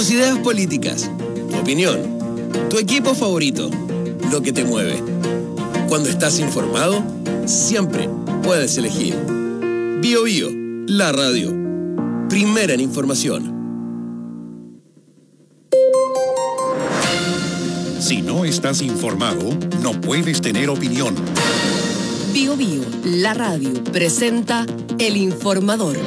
Tus ideas políticas, tu opinión, tu equipo favorito, lo que te mueve. Cuando estás informado, siempre puedes elegir BioBio, la radio. Primera en información. Si no estás informado, no puedes tener opinión. BioBio, la radio, presenta El Informador.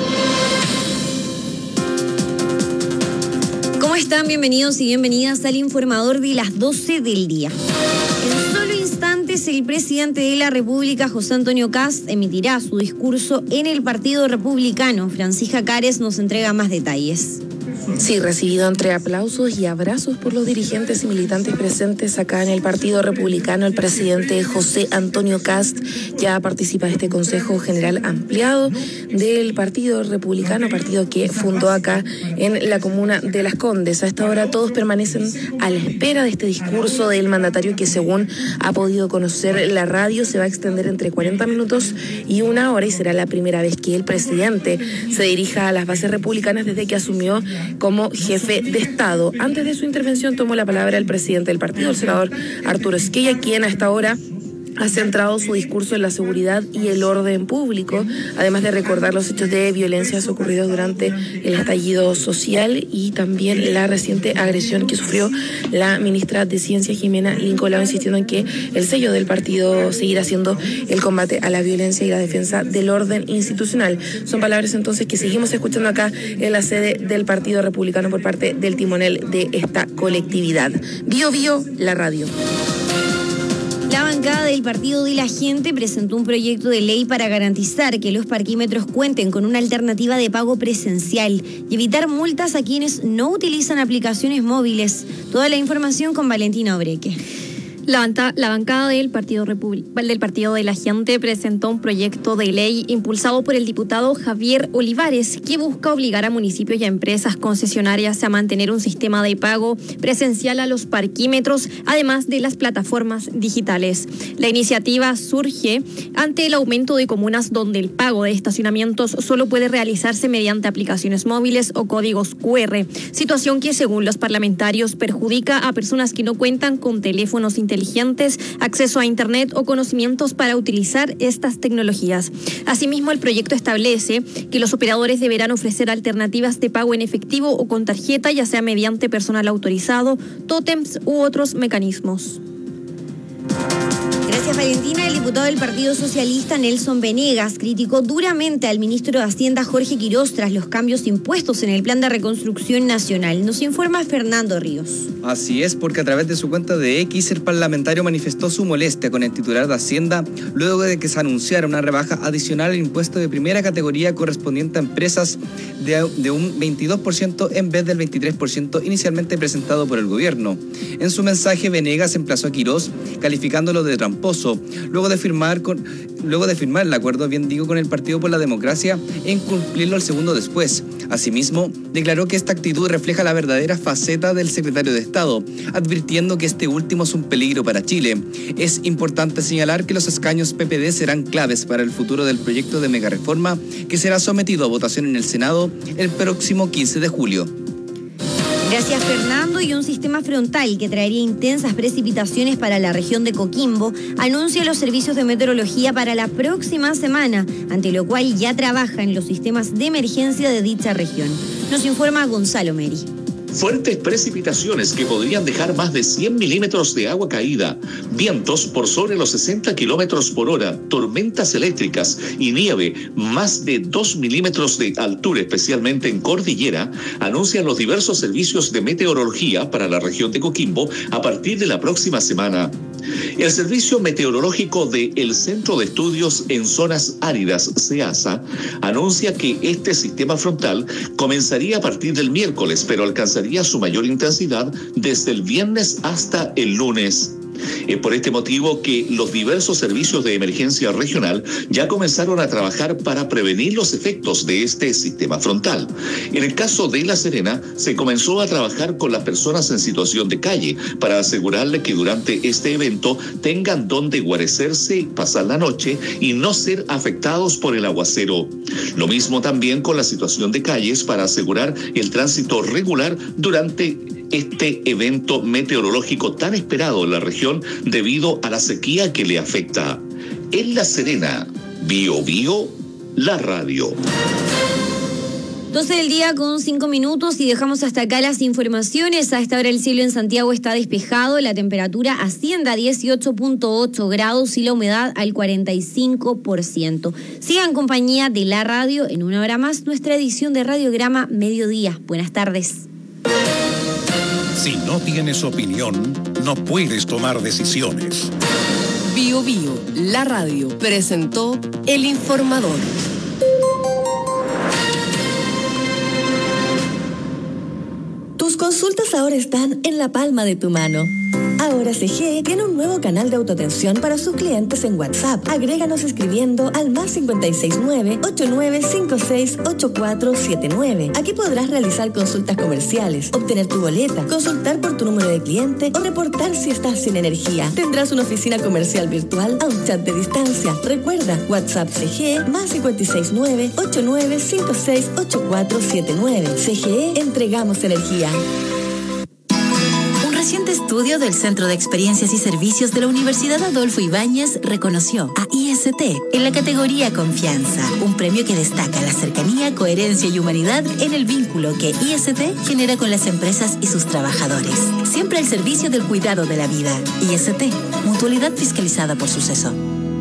¿Cómo están? Bienvenidos y bienvenidas al Informador de las 12 del día. En solo instantes, el presidente de la República, José Antonio Kast, emitirá su discurso en el Partido Republicano. Francisca Cares nos entrega más detalles. Sí, recibido entre aplausos y abrazos por los dirigentes y militantes presentes acá en el Partido Republicano, el presidente José Antonio Kast ya participa de este Consejo General Ampliado del Partido Republicano, partido que fundó acá en la comuna de Las Condes. A esta hora todos permanecen a la espera de este discurso del mandatario que, según ha podido conocer la radio, se va a extender entre 40 minutos y 1 hora y será la primera vez que el presidente se dirija a las bases republicanas desde que asumió como jefe de Estado. Antes de su intervención tomó la palabra el presidente del partido, el senador Arturo Esquella, quien a esta hora ha centrado su discurso en la seguridad y el orden público, además de recordar los hechos de violencia ocurridos durante el estallido social y también la reciente agresión que sufrió la ministra de Ciencia, Jimena Lincolao, insistiendo en que el sello del partido seguirá siendo el combate a la violencia y la defensa del orden institucional. Son palabras entonces que seguimos escuchando acá en la sede del Partido Republicano por parte del timonel de esta colectividad. BioBio, la radio. La bancada del Partido de la Gente presentó un proyecto de ley para garantizar que los parquímetros cuenten con una alternativa de pago presencial y evitar multas a quienes no utilizan aplicaciones móviles. Toda la información con Valentina Obreque. La bancada del Partido de la Gente presentó un proyecto de ley impulsado por el diputado Javier Olivares que busca obligar a municipios y a empresas concesionarias a mantener un sistema de pago presencial a los parquímetros, además de las plataformas digitales. La iniciativa surge ante el aumento de comunas donde el pago de estacionamientos solo puede realizarse mediante aplicaciones móviles o códigos QR, situación que, según los parlamentarios, perjudica a personas que no cuentan con teléfonos inteligentes, acceso a Internet o conocimientos para utilizar estas tecnologías. Asimismo, el proyecto establece que los operadores deberán ofrecer alternativas de pago en efectivo o con tarjeta, ya sea mediante personal autorizado, tótems u otros mecanismos. Gracias, Valentina. El diputado del Partido Socialista, Nelson Venegas, criticó duramente al ministro de Hacienda, Jorge Quirós, tras los cambios impuestos en el Plan de Reconstrucción Nacional. Nos informa Fernando Ríos. Así es, porque a través de su cuenta de X, el parlamentario manifestó su molestia con el titular de Hacienda luego de que se anunciara una rebaja adicional al impuesto de primera categoría correspondiente a empresas de un 22% en vez del 23% inicialmente presentado por el gobierno. En su mensaje, Venegas emplazó a Quirós calificándolo de tramposo, luego de firmar el acuerdo, con el Partido por la Democracia e incumplirlo el segundo después. Asimismo, declaró que esta actitud refleja la verdadera faceta del secretario de Estado, advirtiendo que este último es un peligro para Chile. Es importante señalar que los escaños PPD serán claves para el futuro del proyecto de megareforma que será sometido a votación en el Senado el próximo 15 de julio. Gracias, Fernando. Y un sistema frontal que traería intensas precipitaciones para la región de Coquimbo anuncia los servicios de meteorología para la próxima semana, ante lo cual ya trabajan los sistemas de emergencia de dicha región. Nos informa Gonzalo Meri. Fuertes precipitaciones que podrían dejar más de 100 milímetros de agua caída, vientos por sobre los 60 kilómetros por hora, tormentas eléctricas y nieve más de 2 milímetros de altura, especialmente en cordillera, anuncian los diversos servicios de meteorología para la región de Coquimbo a partir de la próxima semana. El Servicio Meteorológico del Centro de Estudios en Zonas Áridas, CEASA, anuncia que este sistema frontal comenzaría a partir del miércoles, pero alcanzaría su mayor intensidad desde el viernes hasta el lunes. Es por este motivo que los diversos servicios de emergencia regional ya comenzaron a trabajar para prevenir los efectos de este sistema frontal. En el caso de La Serena, se comenzó a trabajar con las personas en situación de calle para asegurarles que durante este evento tengan donde guarecerse, pasar la noche y no ser afectados por el aguacero. Lo mismo también con la situación de calles para asegurar el tránsito regular durante este evento meteorológico tan esperado en la región debido a la sequía que le afecta. En La Serena, Bío Bío, la radio. 12 del día con 5 minutos y dejamos hasta acá las informaciones. A esta hora el cielo en Santiago está despejado, la temperatura asciende a 18.8 grados y la humedad al 45%. Sigan en compañía de la radio en una hora más nuestra edición de Radiograma Mediodía. Buenas tardes. Si no tienes opinión, no puedes tomar decisiones. Bío Bío, la radio, presentó El Informador. Tus consultas ahora están en la palma de tu mano. Ahora CGE tiene un nuevo canal de autoatención para sus clientes en WhatsApp. Agréganos escribiendo al +569 8956 8479. Aquí podrás realizar consultas comerciales, obtener tu boleta, consultar por tu número de cliente o reportar si estás sin energía. Tendrás una oficina comercial virtual a un chat de distancia. Recuerda, WhatsApp CGE +569 8956 8479. CGE, entregamos energía. Un reciente estudio del Centro de Experiencias y Servicios de la Universidad Adolfo Ibáñez reconoció a IST en la categoría Confianza, un premio que destaca la cercanía, coherencia y humanidad en el vínculo que IST genera con las empresas y sus trabajadores. Siempre al servicio del cuidado de la vida. IST, mutualidad fiscalizada por Suceso.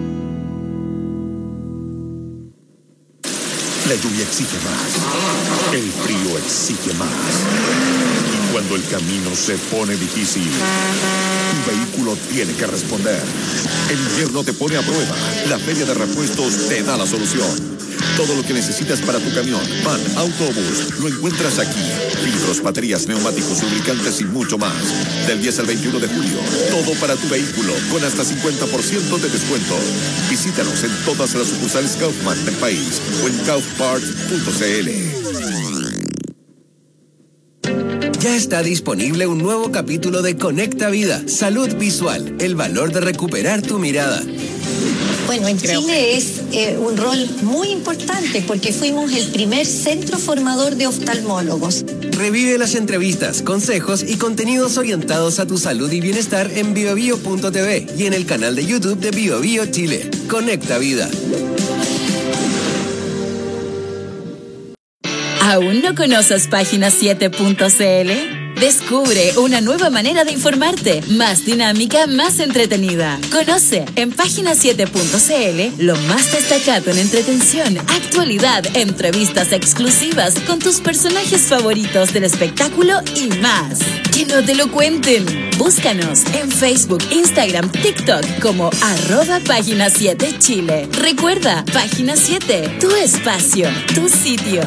La lluvia exige más. El frío exige más. Y cuando el camino se pone difícil, tu vehículo tiene que responder. El invierno te pone a prueba. La Feria de Repuestos te da la solución. Todo lo que necesitas para tu camión, van, autobús, lo encuentras aquí. Filtros, baterías, neumáticos, lubricantes y mucho más. Del 10 al 21 de julio, todo para tu vehículo, con hasta 50% de descuento. Visítanos en todas las sucursales Kaufman del país o en kaufparts.cl. Ya está disponible un nuevo capítulo de Conecta Vida, Salud Visual, el valor de recuperar tu mirada. Bueno, en Chile es un rol muy importante porque fuimos el primer centro formador de oftalmólogos. Revive las entrevistas, consejos y contenidos orientados a tu salud y bienestar en biobio.tv y en el canal de YouTube de BioBio Chile. Conecta Vida. ¿Aún no conoces Página7.cl? Descubre una nueva manera de informarte, más dinámica, más entretenida. Conoce en Página7.cl lo más destacado en entretención, actualidad, entrevistas exclusivas con tus personajes favoritos del espectáculo y más. ¡Que no te lo cuenten! Búscanos en Facebook, Instagram, TikTok como @Página7Chile. Recuerda, Página 7, tu espacio, tu sitio.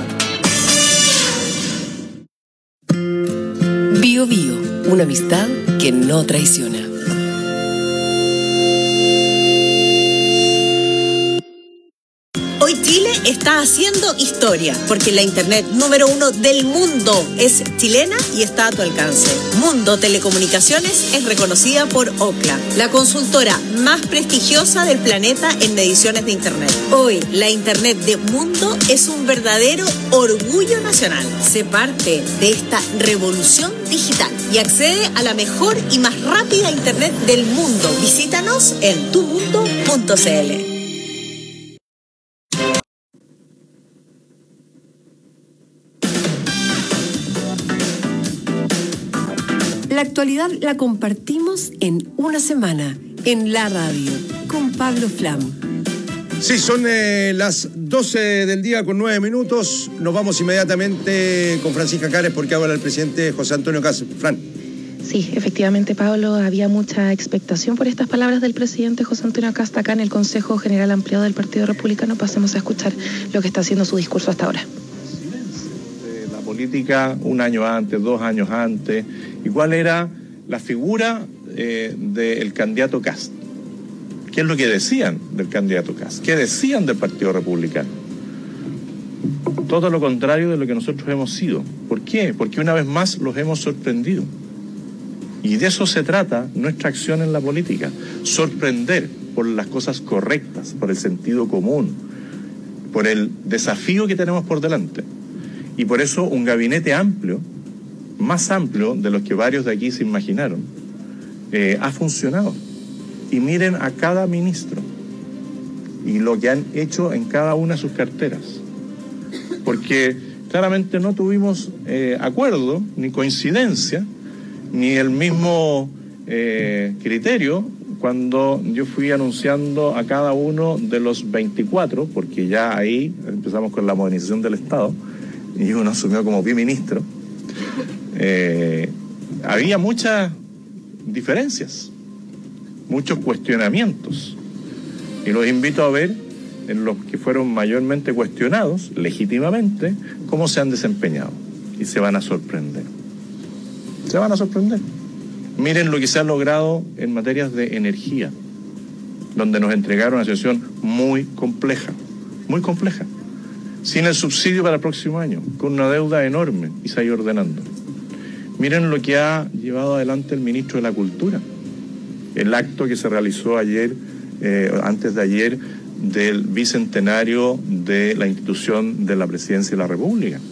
Bío Bío, una amistad que no traiciona. Hoy Chile está haciendo historia, porque la internet número 1 del mundo es chilena y está a tu alcance. Mundo Telecomunicaciones es reconocida por Ookla, la consultora más prestigiosa del planeta en mediciones de internet. Hoy, la internet de Mundo es un verdadero orgullo nacional. Sé parte de esta revolución digital y accede a la mejor y más rápida internet del mundo. Visítanos en tumundo.cl. La actualidad la compartimos en una semana, en la radio, con Pablo Flam. Sí, son las 12 del día con 9 minutos. Nos vamos inmediatamente con Francisca Cares porque habla el presidente José Antonio Kast. Fran. Sí, efectivamente, Pablo, había mucha expectación por estas palabras del presidente José Antonio Kast acá en el Consejo General Ampliado del Partido Republicano. Pasemos a escuchar lo que está haciendo su discurso hasta ahora. La política un año antes, 2 años antes, y cuál era la figura del candidato Kast. ¿Qué es lo que decían del candidato Kast? ¿Qué decían del Partido Republicano? Todo lo contrario de lo que nosotros hemos sido. ¿Por qué? Porque una vez más los hemos sorprendido. Y de eso se trata nuestra acción en la política. Sorprender por las cosas correctas, por el sentido común, por el desafío que tenemos por delante. Y por eso un gabinete amplio, más amplio de los que varios de aquí se imaginaron, ha funcionado. Y miren a cada ministro y lo que han hecho en cada una de sus carteras. Porque claramente no tuvimos acuerdo, ni coincidencia, ni el mismo criterio cuando yo fui anunciando a cada uno de los 24, porque ya ahí empezamos con la modernización del Estado, y uno asumió como biministro. Había muchas diferencias, muchos cuestionamientos, y los invito a ver en los que fueron mayormente cuestionados, legítimamente, cómo se han desempeñado, y se van a sorprender. Se van a sorprender. Miren lo que se ha logrado en materias de energía, donde nos entregaron una situación muy compleja, sin el subsidio para el próximo año, con una deuda enorme, y se ha ido ordenando. Miren lo que ha llevado adelante el ministro de la Cultura, el acto que se realizó ayer, antes de ayer, del bicentenario de la institución de la Presidencia de la República.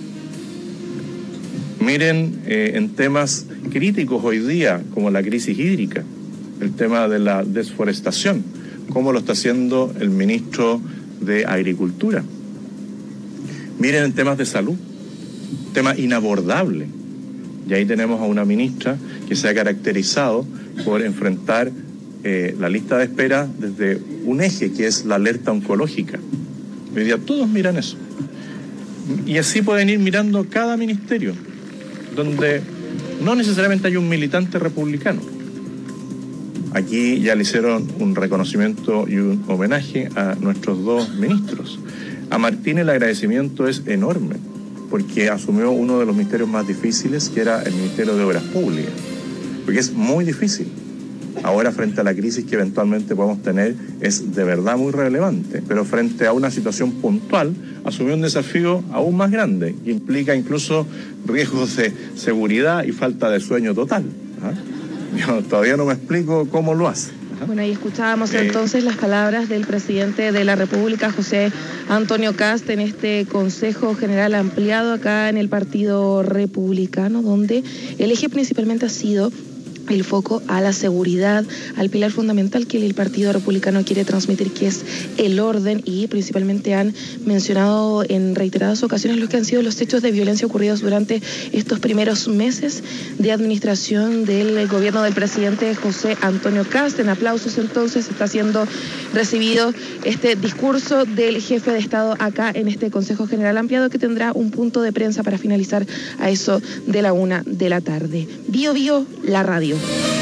Miren en temas críticos hoy día, como la crisis hídrica, el tema de la desforestación, cómo lo está haciendo el ministro de Agricultura. Miren en temas de salud, tema inabordable. Y ahí tenemos a una ministra que se ha caracterizado por enfrentar la lista de espera desde un eje que es la alerta oncológica. Hoy día todos miran eso. Y así pueden ir mirando cada ministerio, donde no necesariamente hay un militante republicano. Aquí ya le hicieron un reconocimiento y un homenaje a nuestros dos ministros. A Martín el agradecimiento es enorme, porque asumió uno de los ministerios más difíciles, que era el Ministerio de Obras Públicas, porque es muy difícil. Ahora, frente a la crisis que eventualmente podemos tener, es de verdad muy relevante, pero frente a una situación puntual, asumió un desafío aún más grande, que implica incluso riesgos de seguridad y falta de sueño total. Yo todavía no me explico cómo lo hace. Bueno, ahí escuchábamos entonces las palabras del presidente de la República, José Antonio Kast, en este Consejo General ampliado acá en el Partido Republicano, donde el eje principalmente ha sido el foco a la seguridad, al pilar fundamental que el Partido Republicano quiere transmitir, que es el orden, y principalmente han mencionado en reiteradas ocasiones lo que han sido los hechos de violencia ocurridos durante estos primeros meses de administración del gobierno del presidente José Antonio Kast. En aplausos entonces está siendo recibido este discurso del jefe de Estado acá en este Consejo General ampliado, que tendrá un punto de prensa para finalizar a eso de la 1 de la tarde. Bio Bio, la radio.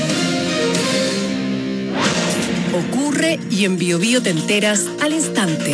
Ocurre y en Bio Bio te enteras al instante.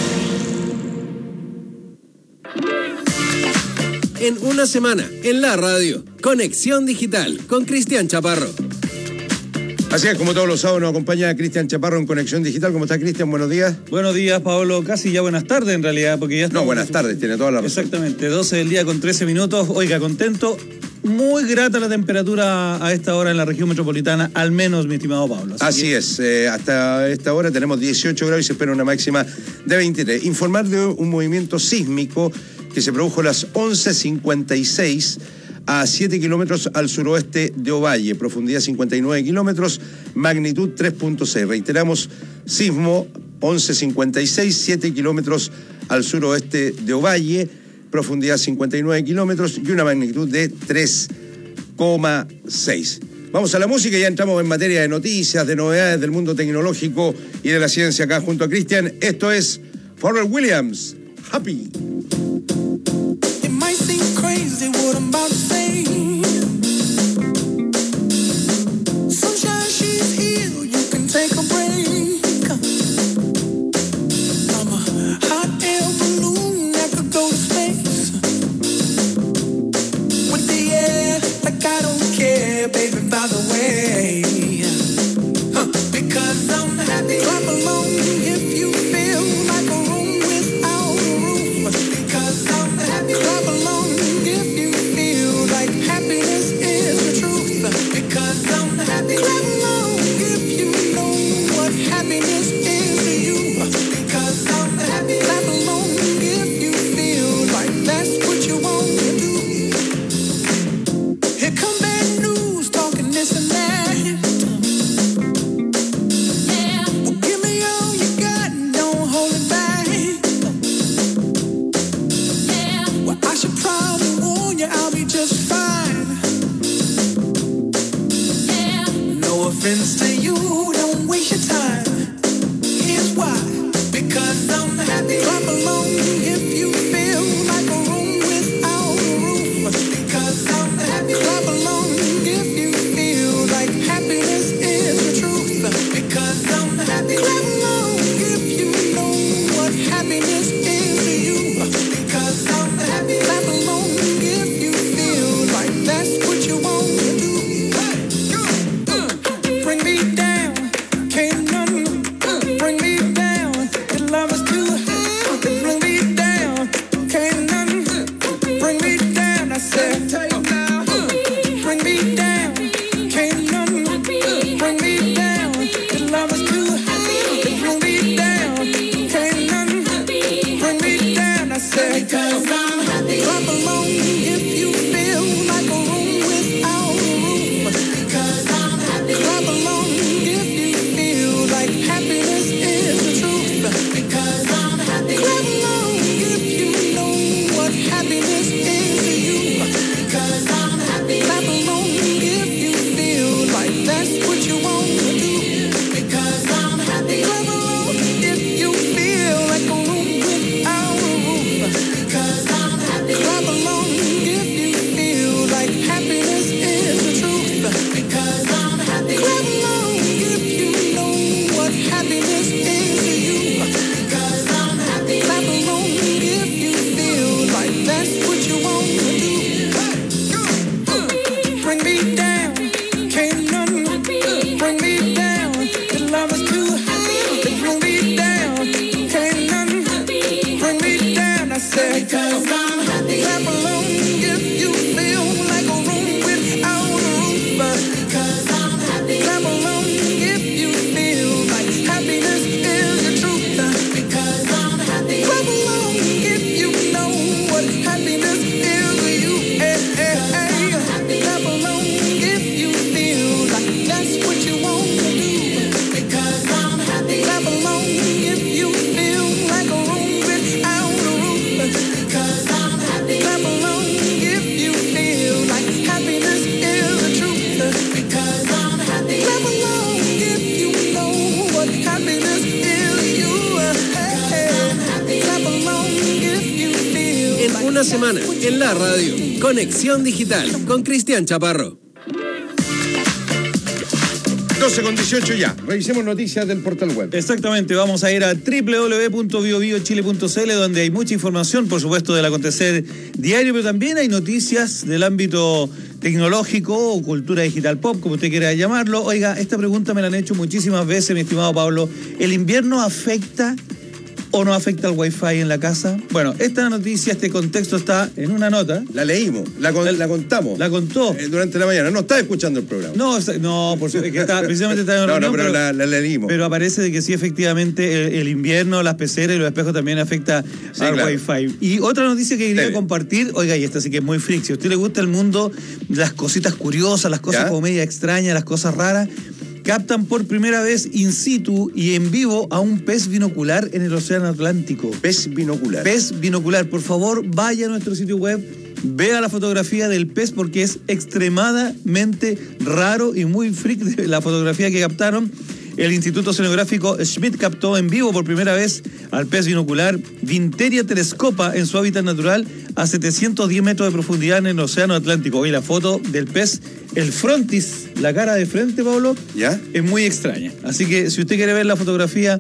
En una semana, en la radio, Conexión Digital con Cristian Chaparro. Así es, como todos los sábados nos acompaña Cristian Chaparro en Conexión Digital. ¿Cómo está, Cristian? Buenos días. Buenos días, Pablo. Casi ya buenas tardes, en realidad, porque ya estamos... No, buenas tardes, tiene toda la razón. Exactamente, 12 del día con 13 minutos. Oiga, contento. Muy grata la temperatura a esta hora en la región metropolitana, al menos, mi estimado Pablo. Así es, hasta esta hora tenemos 18 grados y se espera una máxima de 23. Informar de un movimiento sísmico que se produjo a las 11:56 a 7 kilómetros al suroeste de Ovalle, profundidad 59 kilómetros, magnitud 3.6. Reiteramos, sismo 11:56, 7 kilómetros al suroeste de Ovalle, profundidad 59 kilómetros y una magnitud de 3,6. Vamos a la música y ya entramos en materia de noticias, de novedades del mundo tecnológico y de la ciencia acá junto a Cristian. Esto es Pharrell Williams, Happy. It might seem crazy what I'm about to say. Sunshine, she's here, you can take a break. I'm a hot air balloon that could go to space. With the air, like I don't care, baby, by the way. said, because I'm happy. Clap along if you feel like a room without a roof. Because I'm happy. Clap along if you feel like happiness is the truth. Because I'm happy. Clap along if you know what happiness is to you. Because I'm happy. Clap along if you feel like that's what you want to do. Because I'm happy. Clap along if you feel like a room without a roof. Because I'm happy. Clap along if you feel like happiness is the truth. Because I'm happy. Clap along if you know what happiness is to you. Because I'm happy. Clap along if you feel like that's what you want to do. Bring me down, can't none bring me down. The love is too high to bring me down. Can't none bring me down. I said, because I'm happy. Clap along if you feel like a room without a roof. Because I'm happy. Clap along if you feel like happiness is the truth. Because I'm happy. Clap along if you know what happiness is to you. Clap along if you feel like that's what you want to do. Because I'm happy. Clap along if you feel like a room without a roof. Because I'm happy. Clap along if you feel like happiness is the truth. Because I'm happy. Clap along if you know what happiness is to you. Clap along if you feel En like una semana, en la radio, Conexión Digital, con Cristian Chaparro. 12:18 ya. Revisemos noticias del portal web. Exactamente, vamos a ir a www.biobiochile.cl, donde hay mucha información, por supuesto, del acontecer diario, pero también hay noticias del ámbito tecnológico o cultura digital pop, como usted quiera llamarlo. Oiga, esta pregunta me la han hecho muchísimas veces, mi estimado Pablo. ¿El invierno afecta o no afecta al Wi-Fi en la casa? Bueno, esta noticia, este contexto está en una nota. La leímos, la contamos. La contó. Durante la mañana. No está escuchando el programa. No, por supuesto, que está, precisamente está en una reunión, pero la leímos. Pero aparece de que sí, efectivamente, el invierno, las peceras y los espejos también afecta al claro. Wi-Fi. Y otra noticia que quería compartir, oiga, y esta sí que es muy freak. Si a usted le gusta el mundo, las cositas curiosas, las cosas como media extrañas, las cosas raras, captan por primera vez in situ y en vivo a un pez binocular en el Océano Atlántico. Pez binocular. Pez binocular. Por favor, vaya a nuestro sitio web, vea la fotografía del pez porque es extremadamente raro y muy freak de la fotografía que captaron. El Instituto Oceanográfico Schmidt captó en vivo por primera vez al pez binocular Vinteria telescopa en su hábitat natural a 710 metros de profundidad en el Océano Atlántico. Hoy la foto del pez, el frontis, la cara de frente, Pablo, ¿ya? Es muy extraña. Así que si usted quiere ver la fotografía,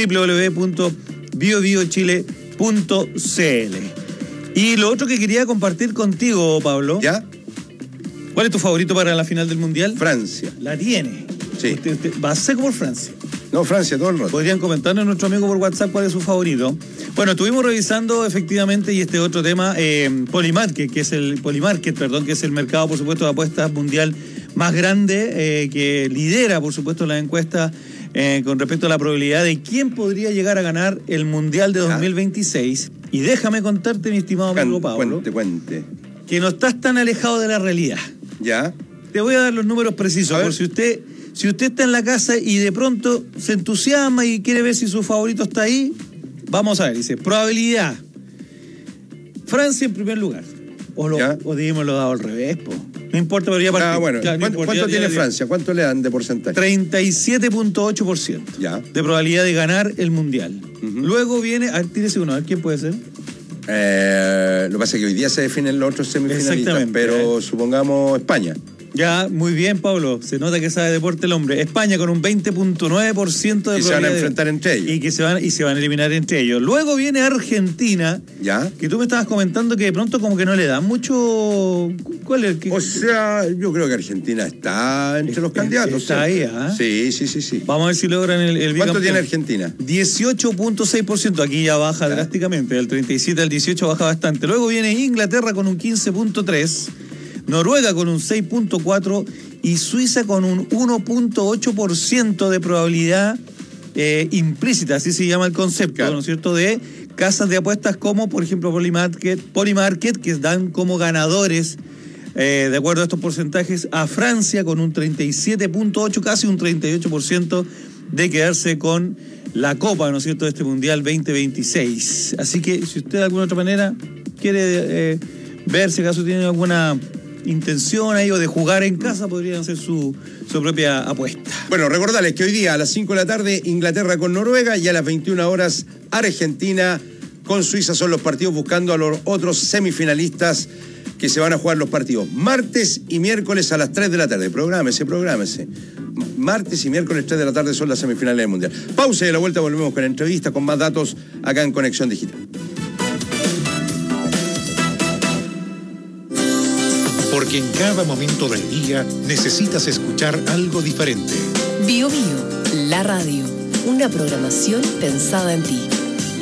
www.biobiochile.cl. Y lo otro que quería compartir contigo, Pablo. ¿Ya? ¿Cuál es tu favorito para la final del Mundial? Francia. La tiene. Sí. Usted va seco por Francia. No, Francia, todo el rato. Podrían comentarnos a nuestro amigo por WhatsApp cuál es su favorito. Bueno, estuvimos revisando efectivamente, y este otro tema, Polymarket, que es el mercado, por supuesto, de apuestas mundial más grande, que lidera, por supuesto, la encuesta con respecto a la probabilidad de quién podría llegar a ganar el Mundial de 2026. Y déjame contarte, mi estimado amigo Pablo, cuente. que no estás tan alejado de la realidad. ¿Ya? Te voy a dar los números precisos, por si usted está en la casa y de pronto se entusiasma y quiere ver si su favorito está ahí, vamos a ver. Dice, probabilidad. Francia en primer lugar. O debimos lo dado al revés, po. No importa, pero ya partimos. Bueno. ¿Cuánto tiene Francia? ¿Cuánto le dan de porcentaje? 37.8% de probabilidad de ganar el Mundial. Luego viene, a ver, tírese uno, a ver quién puede ser. Lo que pasa es que hoy día se definen los otros semifinalistas, pero supongamos España. Ya, muy bien, Pablo. Se nota que sabe deporte el hombre. España con un 20.9% de probabilidad. Y se van a enfrentar entre ellos. Y se van a eliminar entre ellos. Luego viene Argentina. ¿Ya? Que tú me estabas comentando que de pronto como que no le dan mucho... ¿Cuál es? O sea, yo creo que Argentina está entre los candidatos. Está ahí, ¿ah? Sí. Vamos a ver si logran el ¿Cuánto bicampeón. tiene Argentina? 18.6%. Aquí ya baja drásticamente. Del 37 al 18 baja bastante. Luego viene Inglaterra con un 15.3%. Noruega con un 6.4% y Suiza con un 1.8% de probabilidad implícita, así se llama el concepto, ¿no es cierto?, de casas de apuestas como, por ejemplo, Polymarket, que dan como ganadores, de acuerdo a estos porcentajes, a Francia con un 37.8%, casi un 38% de quedarse con la Copa, ¿no es cierto?, de este Mundial 2026. Así que si usted de alguna otra manera quiere ver si acaso tiene alguna intención ahí o de jugar en casa, podrían hacer su propia apuesta. Bueno, recordarles que hoy día a las 5 de la tarde Inglaterra con Noruega y a las 21 horas Argentina con Suiza son los partidos buscando a los otros semifinalistas que se van a jugar los partidos martes y miércoles a las 3 de la tarde. Prográmese. Martes y miércoles 3 de la tarde son las semifinales del Mundial. Pausa y a la vuelta volvemos con entrevistas, con más datos acá en Conexión Digital. Porque en cada momento del día necesitas escuchar algo diferente. Bio Bio, la radio. Una programación pensada en ti.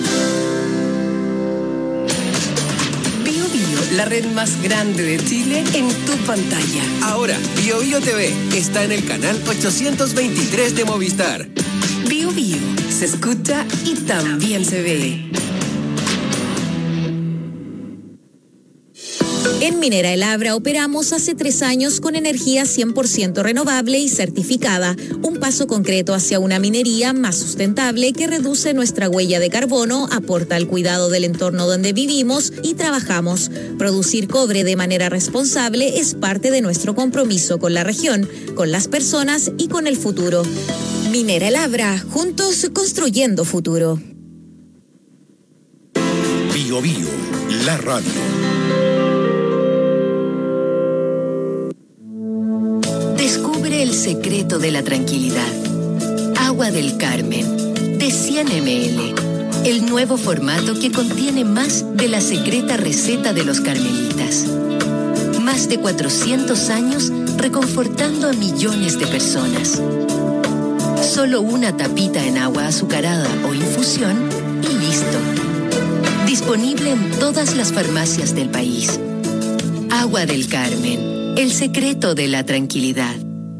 Bio Bio, la red más grande de Chile en tu pantalla. Ahora, Bio Bio TV está en el canal 823 de Movistar. Bio Bio, se escucha y también se ve. En Minera El Abra operamos hace 3 años con energía 100% renovable y certificada, un paso concreto hacia una minería más sustentable que reduce nuestra huella de carbono, aporta al cuidado del entorno donde vivimos y trabajamos. Producir cobre de manera responsable es parte de nuestro compromiso con la región, con las personas y con el futuro. Minera El Abra, juntos construyendo futuro. Bio Bio, la radio. Descubre el secreto de la tranquilidad. Agua del Carmen, de 100 ml. El nuevo formato que contiene más de la secreta receta de los carmelitas. Más de 400 años reconfortando a millones de personas. Solo una tapita en agua azucarada o infusión y listo. Disponible en todas las farmacias del país. Agua del Carmen. El secreto de la tranquilidad.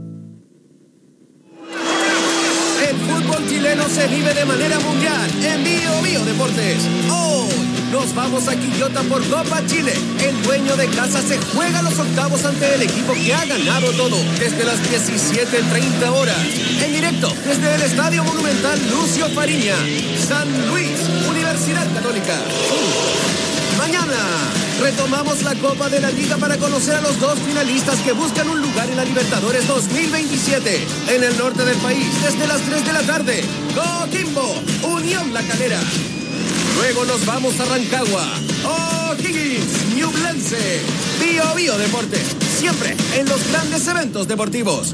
El fútbol chileno se vive de manera mundial en Bio Bio Deportes. Hoy nos vamos a Quillota por Copa Chile. El dueño de casa se juega los octavos ante el equipo que ha ganado todo desde las 17:30 horas. En directo desde el Estadio Monumental Lucio Fariña, San Luis, Universidad Católica. Mañana retomamos la Copa de la Liga para conocer a los 2 finalistas que buscan un lugar en la Libertadores 2027 en el norte del país desde las 3 de la tarde. Coquimbo, Unión La Calera. Luego nos vamos a Rancagua, O'Higgins, Ñublense. Bio Bio Deportes, siempre en los grandes eventos deportivos.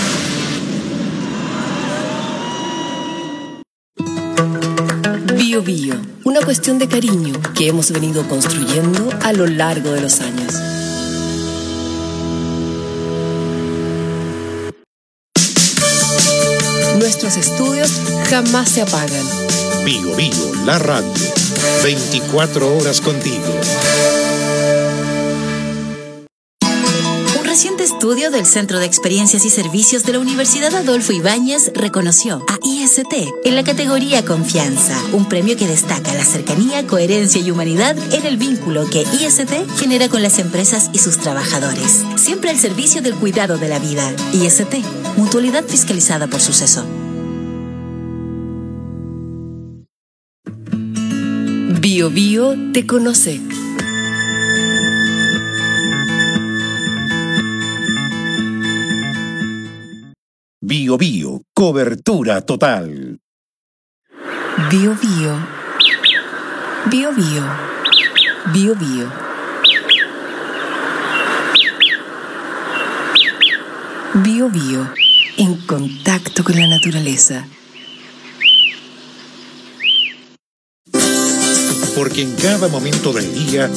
Bio Bio, una cuestión de cariño que hemos venido construyendo a lo largo de los años. Nuestros estudios jamás se apagan. Bio Bio, la radio. 24 horas contigo. Un reciente estudio del Centro de Experiencias y Servicios de la Universidad Adolfo Ibáñez reconoció a IST en la categoría Confianza, un premio que destaca la cercanía, coherencia y humanidad en el vínculo que IST genera con las empresas y sus trabajadores. Siempre al servicio del cuidado de la vida. IST, mutualidad fiscalizada por Suceso. Bio Bio te conoce. Bio Bio, cobertura total. Bio Bio. Bio Bio. Bio Bio. Bio Bio, en contacto con la naturaleza. Porque en cada momento del día...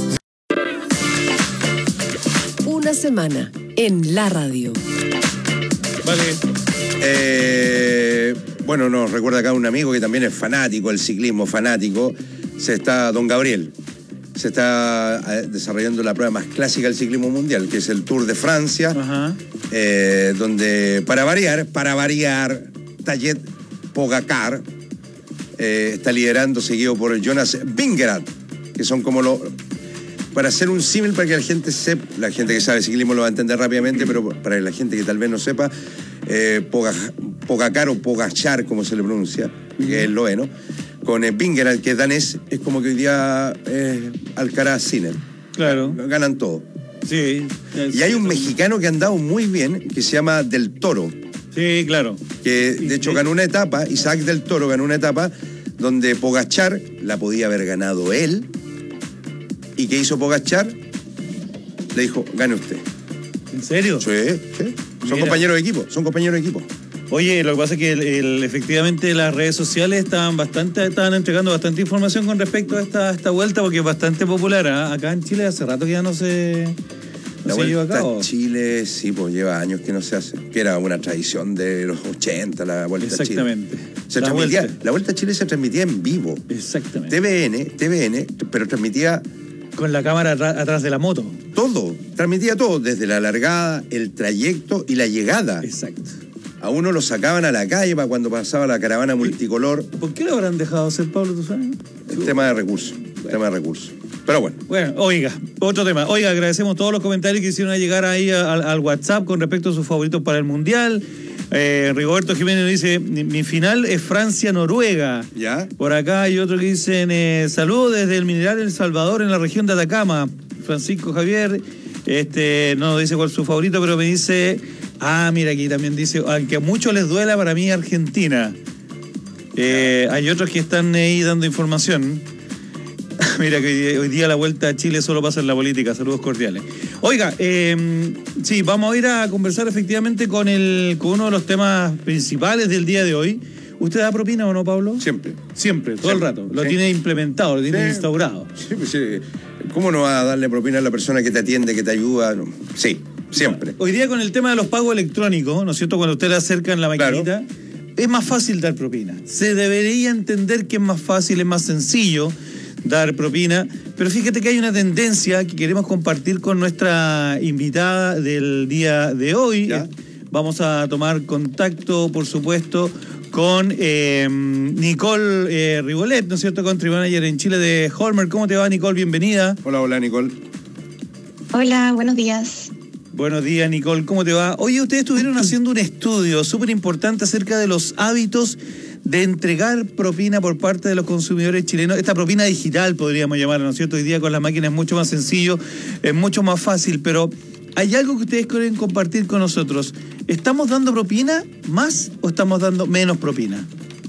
Una semana en la radio. Vale. Bueno, nos recuerda acá un amigo que también es fanático, el ciclismo fanático. Don Gabriel. Se está desarrollando la prueba más clásica del ciclismo mundial, que es el Tour de Francia. Ajá. Donde, para variar, Tadej Pogacar está liderando, seguido por Jonas Vingegaard, que son como los... Para hacer un símil, para que la gente sepa, la gente que sabe ciclismo lo va a entender rápidamente, pero para la gente que tal vez no sepa, Pogacar o Pogachar, como se le pronuncia, que es esloveno, con Vingegaard, que es danés, es como que hoy día Alcaraz Sinner. Claro. Ganan todo. Sí. Y hay un mexicano que ha andado muy bien, que se llama Del Toro. Sí, claro. Que de hecho ganó una etapa, Isaac Del Toro ganó una etapa donde Pogachar la podía haber ganado él. ¿Y qué hizo Pogachar? Le dijo, gane usted. ¿En serio? Sí. Son compañeros de equipo. Oye, lo que pasa es que efectivamente las redes sociales estaban entregando bastante información con respecto a esta vuelta, porque es bastante popular. Acá en Chile hace rato que ya no se lleva a cabo. En Chile, sí, pues lleva años que no se hace. Que era una tradición de los 80, la vuelta a Chile. Exactamente. La vuelta a Chile se transmitía en vivo. Exactamente. TVN, pero transmitía... Con la cámara atrás de la moto. Todo, transmitía todo, desde la largada, el trayecto y la llegada. Exacto. A uno lo sacaban a la calle para cuando pasaba la caravana multicolor. ¿Por qué lo habrán dejado hacer, Pablo, tú sabes? El tema de recursos. Pero bueno. Bueno, oiga, otro tema. Oiga, agradecemos todos los comentarios que hicieron llegar ahí al WhatsApp con respecto a sus favoritos para el Mundial. Rigoberto Jiménez dice, mi final es Francia-Noruega. ¿Ya? Por acá hay otro que dicen, saludos desde el Mineral El Salvador en la región de Atacama. Francisco Javier, no dice cuál es su favorito, pero me dice, mira, aquí también dice, aunque a muchos les duela, para mí Argentina. Hay otros que están ahí dando información. Mira que hoy día la vuelta a Chile solo pasa en la política. Saludos cordiales. Oiga, sí, vamos a ir a conversar efectivamente con uno de los temas principales del día de hoy. ¿Usted da propina o no, Pablo? Siempre, todo el rato. Lo tiene implementado, lo tiene instaurado. Sí. ¿Cómo no va a darle propina a la persona que te atiende, que te ayuda? No. Sí, siempre. Hoy día con el tema de los pagos electrónicos, ¿no es cierto? Cuando usted le acercan la maquinita, claro, es más fácil dar propina. Se debería entender que es más fácil, es más sencillo dar propina, pero fíjate que hay una tendencia que queremos compartir con nuestra invitada del día de hoy. Vamos a tomar contacto, por supuesto, con Nicole Rigolet, ¿no es cierto?, Country Manager en Chile de Hallmark. ¿Cómo te va, Nicole? Bienvenida. Hola, Nicole. Hola, buenos días. Buenos días, Nicole. ¿Cómo te va? Oye, ustedes estuvieron haciendo un estudio súper importante acerca de los hábitos de entregar propina por parte de los consumidores chilenos. Esta propina digital podríamos llamarla, ¿no es cierto? Hoy día con las máquinas es mucho más sencillo, es mucho más fácil, pero hay algo que ustedes quieren compartir con nosotros. ¿Estamos dando propina más o estamos dando menos propina?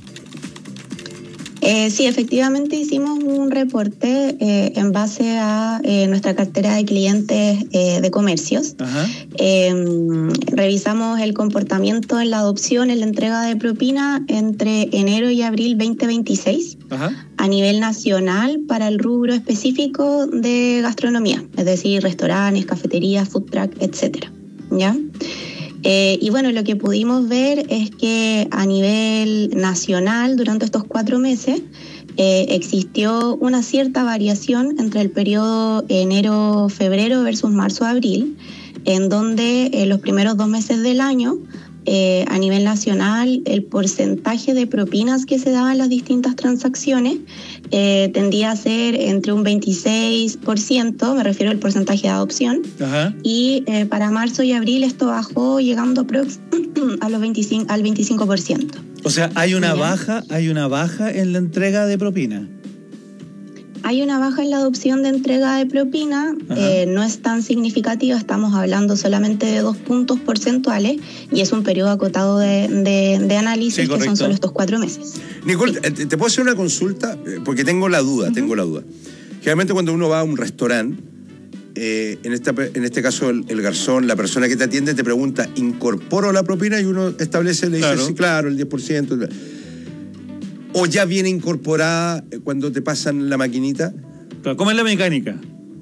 Sí, efectivamente hicimos un reporte en base a nuestra cartera de clientes de comercios. Revisamos el comportamiento en la adopción, en la entrega de propina entre enero y abril 2026 a nivel nacional para el rubro específico de gastronomía, es decir, restaurantes, cafeterías, food truck, etcétera. ¿Ya? Y bueno, lo que pudimos ver es que a nivel nacional, durante estos 4 meses, existió una cierta variación entre el periodo enero-febrero versus marzo-abril, en donde los primeros 2 meses del año, a nivel nacional, el porcentaje de propinas que se daban en las distintas transacciones tendía a ser entre un 26%, me refiero al porcentaje de adopción, y para marzo y abril esto bajó llegando al 25%. O sea, hay una baja en la entrega de propina. Hay una baja en la adopción de entrega de propina, no es tan significativa, estamos hablando solamente de 2 puntos porcentuales y es un periodo acotado de análisis, que son solo estos 4 meses. Nicole, ¿te puedo hacer una consulta? Porque tengo la duda. Generalmente cuando uno va a un restaurante, en este caso el garzón, la persona que te atiende te pregunta, ¿incorporo la propina? Y uno establece, le dice, sí, claro, el 10%. ¿O ya viene incorporada cuando te pasan la maquinita? ¿Cómo es la mecánica?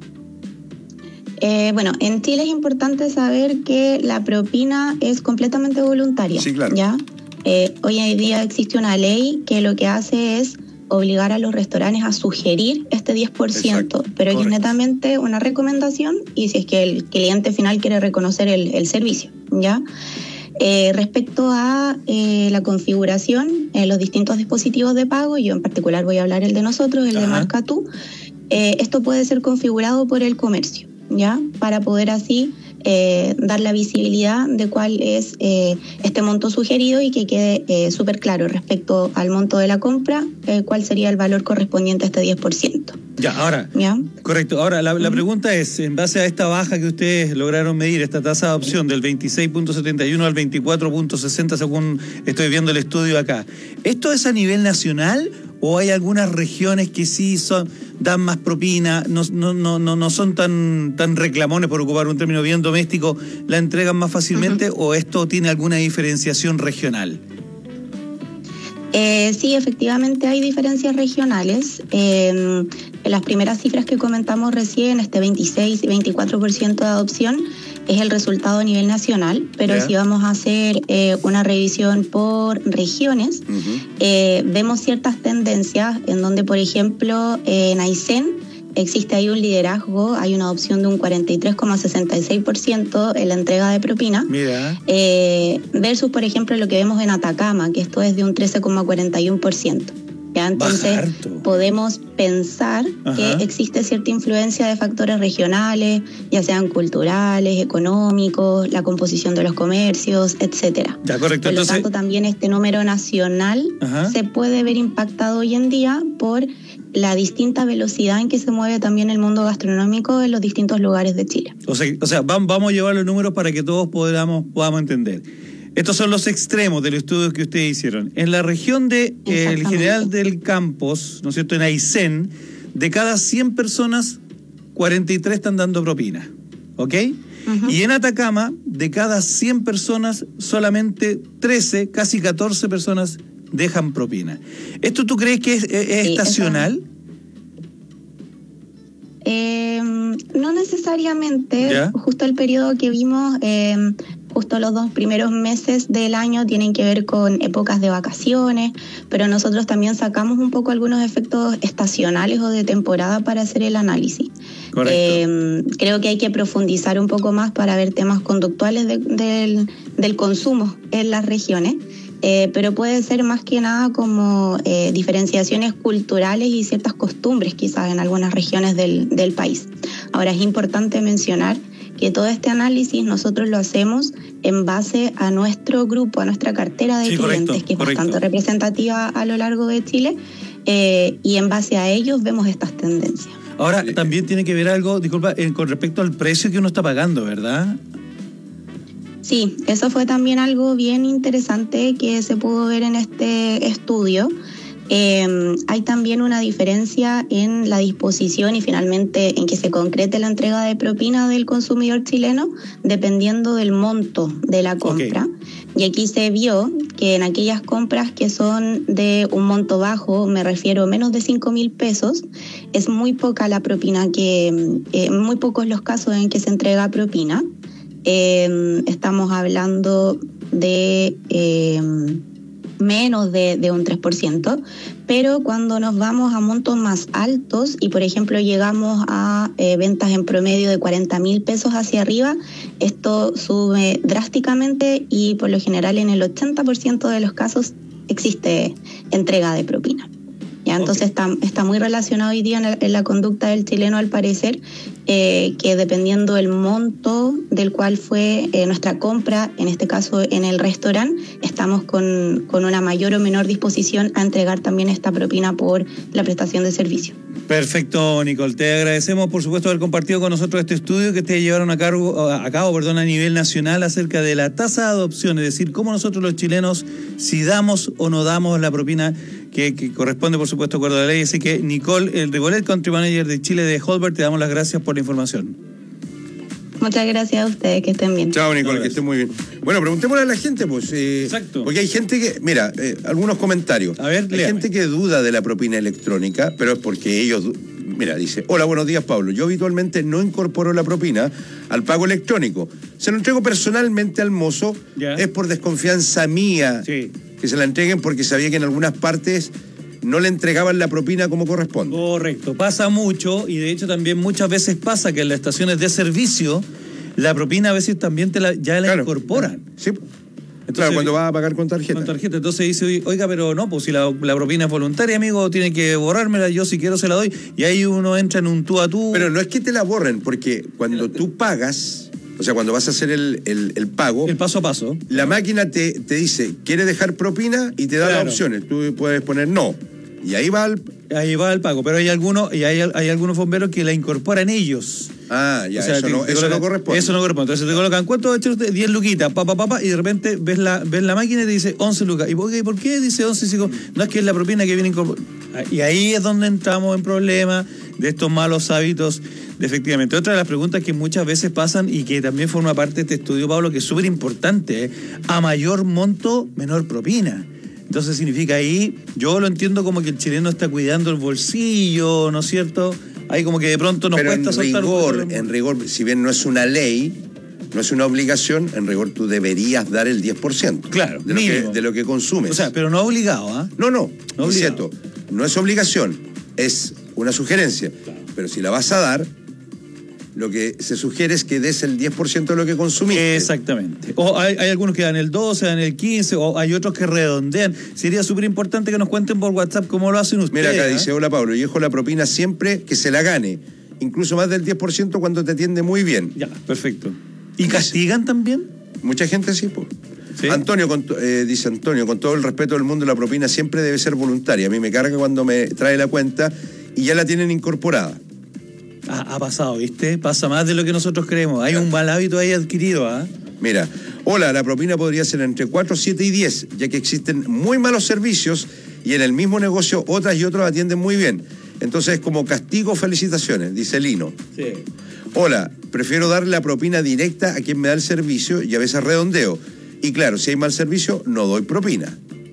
Bueno, en Chile es importante saber que la propina es completamente voluntaria. Sí, claro. ¿Ya? Hoy en día existe una ley que lo que hace es obligar a los restaurantes a sugerir este 10%, pero que es netamente una recomendación y si es que el cliente final quiere reconocer el servicio, ¿ya? Respecto a la configuración en los distintos dispositivos de pago, yo en particular voy a hablar el de nosotros, el de Marca Tú, esto puede ser configurado por el comercio, ¿ya? Para poder así dar la visibilidad de cuál es este monto sugerido y que quede súper claro respecto al monto de la compra, cuál sería el valor correspondiente a este 10%. Ya, ahora, ¿ya? Correcto. Ahora, la pregunta es, en base a esta baja que ustedes lograron medir, esta tasa de adopción del 26.71 al 24.60, según estoy viendo el estudio acá, ¿esto es a nivel nacional o hay algunas regiones que sí dan más propina, no son tan reclamones, por ocupar un término bien doméstico, la entregan más fácilmente, o esto tiene alguna diferenciación regional? Sí, efectivamente hay diferencias regionales. En las primeras cifras que comentamos recién, este 26 y 24% de adopción es el resultado a nivel nacional, pero si vamos a hacer una revisión por regiones, vemos ciertas tendencias en donde, por ejemplo, en Aysén existe ahí un liderazgo, hay una adopción de un 43,66% en la entrega de propina, versus, por ejemplo, lo que vemos en Atacama, que esto es de un 13,41%. ¿Ya? Entonces podemos pensar que existe cierta influencia de factores regionales, ya sean culturales, económicos, la composición de los comercios, etcétera. Ya, correcto. Por lo tanto, también este número nacional se puede ver impactado hoy en día por la distinta velocidad en que se mueve también el mundo gastronómico en los distintos lugares de Chile. O sea, vamos a llevar los números para que todos podamos entender. Estos son los extremos de los estudios que ustedes hicieron. En la región de el General del Campos, ¿no es cierto?, en Aysén, de cada 100 personas, 43 están dando propina, ¿ok? Y en Atacama, de cada 100 personas, solamente 13, casi 14 personas dejan propina. ¿Esto tú crees que es estacional? No necesariamente. Justo el periodo que vimos, justo los 2 primeros meses del año tienen que ver con épocas de vacaciones, pero nosotros también sacamos un poco algunos efectos estacionales o de temporada para hacer el análisis. Creo que hay que profundizar un poco más para ver temas conductuales del consumo en las regiones. Pero puede ser más que nada como diferenciaciones culturales y ciertas costumbres quizás en algunas regiones del país. Ahora, es importante mencionar que todo este análisis nosotros lo hacemos en base a nuestro grupo, a nuestra cartera de clientes, que es bastante representativa a lo largo de Chile, y en base a ellos vemos estas tendencias. Ahora, también tiene que ver algo, disculpa, con respecto al precio que uno está pagando, ¿verdad? Sí, eso fue también algo bien interesante que se pudo ver en este estudio. Hay también una diferencia en la disposición y finalmente en que se concrete la entrega de propina del consumidor chileno dependiendo del monto de la compra. Y aquí se vio que en aquellas compras que son de un monto bajo, me refiero a menos de 5.000 pesos, es muy poca la propina, muy pocos los casos en que se entrega propina. Estamos hablando de menos de un 3%, pero cuando nos vamos a montos más altos y por ejemplo llegamos a ventas en promedio de 40.000 pesos hacia arriba, esto sube drásticamente y por lo general en el 80% de los casos existe entrega de propina. ¿Ya? Entonces está muy relacionado hoy día en la conducta del chileno, al parecer, que dependiendo del monto del cual fue nuestra compra, en este caso en el restaurante, estamos con una mayor o menor disposición a entregar también esta propina por la prestación de servicio. Perfecto, Nicole. Te agradecemos, por supuesto, haber compartido con nosotros este estudio que te llevaron a cabo a nivel nacional acerca de la tasa de adopción, es decir, cómo nosotros los chilenos, si damos o no damos la propina que corresponde, por supuesto, de acuerdo a la ley. Así que, Nicole, el Regolet, Country Manager de Chile de Holbert, te damos las gracias por la información. Muchas gracias a ustedes, que estén bien. Chao, Nicole, que estén muy bien. Bueno, preguntémosle a la gente, pues. Exacto. Porque hay gente que, mira, algunos comentarios. A ver, hay gente que duda de la propina electrónica, pero es porque ellos, mira, dice, hola, buenos días, Pablo. Yo habitualmente no incorporo la propina al pago electrónico. Se lo entrego personalmente al mozo, es por desconfianza mía que se la entreguen, porque sabía que en algunas partes no le entregaban la propina como corresponde. Correcto, pasa mucho, y de hecho también muchas veces pasa que en las estaciones de servicio la propina a veces también ya la incorporan. Sí. Entonces, claro, cuando vas a pagar con tarjeta. Con tarjeta. Entonces dice, oiga, pero no, pues si la propina es voluntaria, amigo, tiene que borrármela, yo si quiero se la doy. Y ahí uno entra en un tú a tú. Pero no es que te la borren, porque cuando tú pagas, o sea, cuando vas a hacer el pago... El paso a paso. La máquina te dice, ¿quiere dejar propina? Y te da las opciones. Tú puedes poner no. Y ahí va el pago. Pero hay algunos bomberos que la incorporan ellos. Ah, ya, o sea, eso no corresponde. Eso no corresponde. Entonces te colocan, ¿cuánto va a echar usted? 10 luquitas, y de repente ves la máquina y te dice 11 lucas. ¿Y por qué dice 11? No, es que es la propina que viene incorporada. Y ahí es donde entramos en problemas de estos malos hábitos. Efectivamente. Otra de las preguntas que muchas veces pasan y que también forma parte de este estudio, Pablo, que es súper importante, a mayor monto, menor propina. Entonces significa ahí, yo lo entiendo como que el chileno está cuidando el bolsillo, ¿no es cierto? Ahí como que de pronto nos cuesta soltar. En rigor, si bien no es una ley, no es una obligación, en rigor tú deberías dar el 10%. Claro, de lo que consumes. O sea, pero no obligado, ¿ah? No es cierto. No es obligación, es una sugerencia. Claro. Pero si la vas a dar, lo que se sugiere es que des el 10% de lo que consumiste. Exactamente. O hay algunos que dan el 12, dan el 15, o hay otros que redondean. Sería súper importante que nos cuenten por WhatsApp cómo lo hacen ustedes. Mira, acá dice, hola Pablo, yo dejo la propina siempre que se la gane, incluso más del 10% cuando te atiende muy bien. Ya, perfecto. ¿Y castigan también? Mucha gente sí, pues. ¿Sí? Antonio, dice Antonio, con todo el respeto del mundo, la propina siempre debe ser voluntaria. A mí me carga cuando me trae la cuenta y ya la tienen incorporada. Ha pasado, ¿viste? Pasa más de lo que nosotros creemos. Hay un mal hábito ahí adquirido, ¿ah? Mira, hola, la propina podría ser entre 4, 7 y 10, ya que existen muy malos servicios y en el mismo negocio otras y otros atienden muy bien. Entonces, como castigo, felicitaciones, dice Lino. Sí. Hola, prefiero darle la propina directa a quien me da el servicio y a veces redondeo. Y claro, si hay mal servicio, no doy propina.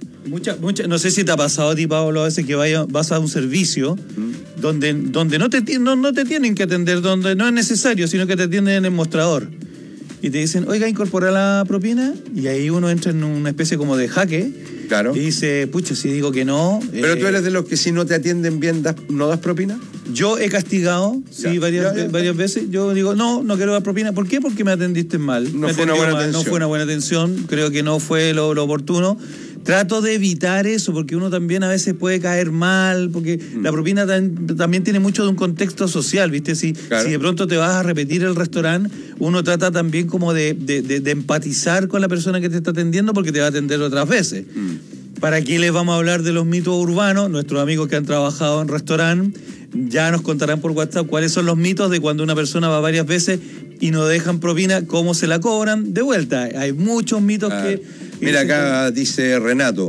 No sé si te ha pasado a ti, Pablo, a veces que vas a un servicio donde no te tienen que atender, donde no es necesario, sino que te atienden en el mostrador. Y te dicen, oiga, incorpora la propina, y ahí uno entra en una especie como de jaque. Claro. Y dice, pucha, si digo que no... ¿Pero tú eres de los que si no te atienden bien, no das propina? Yo he castigado, varias veces. Yo digo, no quiero dar propina. ¿Por qué? Porque me atendiste mal. No fue una buena atención. Creo que no fue lo oportuno. Trato de evitar eso, porque uno también a veces puede caer mal, porque la propina también tiene mucho de un contexto social, ¿viste? Si de pronto te vas a repetir el restaurante, uno trata también como de empatizar con la persona que te está atendiendo, porque te va a atender otras veces. ¿Para qué les vamos a hablar de los mitos urbanos? Nuestros amigos que han trabajado en restaurante ya nos contarán por WhatsApp cuáles son los mitos de cuando una persona va varias veces y no dejan propina, cómo se la cobran de vuelta. Hay muchos mitos que... Mira, acá dice Renato.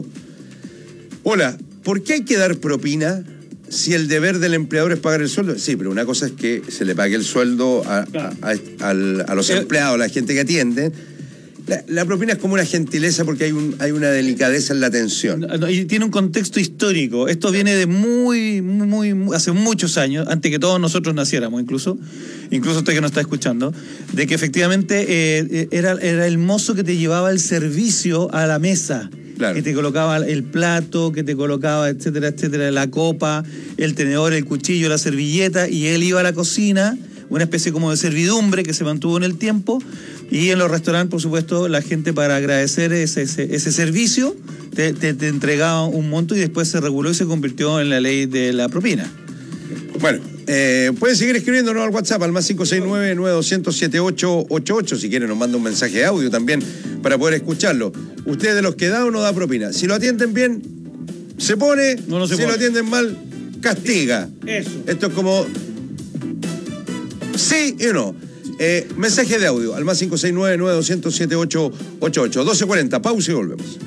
Hola, ¿por qué hay que dar propina si el deber del empleador es pagar el sueldo? Sí, pero una cosa es que se le pague el sueldo a los empleados, a la gente que atiende. La propina es como una gentileza porque hay una delicadeza en la atención. Y tiene un contexto histórico. Esto viene de muy hace muchos años, antes que todos nosotros naciéramos, incluso usted que nos está escuchando, de que efectivamente era el mozo que te llevaba el servicio a la mesa. Claro. Que te colocaba el plato, que te colocaba, etcétera, etcétera, la copa, el tenedor, el cuchillo, la servilleta, y él iba a la cocina, una especie como de servidumbre que se mantuvo en el tiempo. Y en los restaurantes, por supuesto, la gente, para agradecer ese servicio, te entregaba un monto y después se reguló y se convirtió en la ley de la propina. Bueno, pueden seguir escribiéndonos al WhatsApp al más 569-9200-7888. Si quieren nos manda un mensaje de audio también para poder escucharlo. ¿Usted de los que da o no da propina? Si lo atienden bien, se pone. No se pone. Lo atienden mal, castiga. Eso. Esto es como sí y no. Mensaje de audio al más 569-9200-7888. 12:40, pausa y volvemos.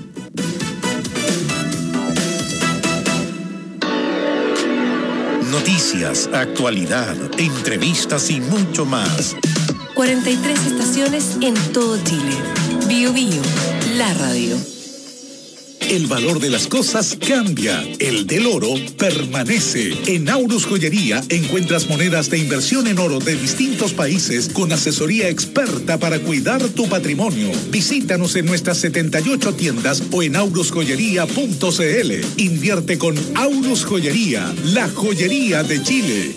Noticias, actualidad, entrevistas y mucho más. 43 estaciones en todo Chile. Bio Bio, la radio. El valor de las cosas cambia, el del oro permanece. En Aurus Joyería encuentras monedas de inversión en oro de distintos países con asesoría experta para cuidar tu patrimonio. Visítanos en nuestras 78 tiendas o en aurusjoyería.cl. Invierte con Aurus Joyería, la joyería de Chile.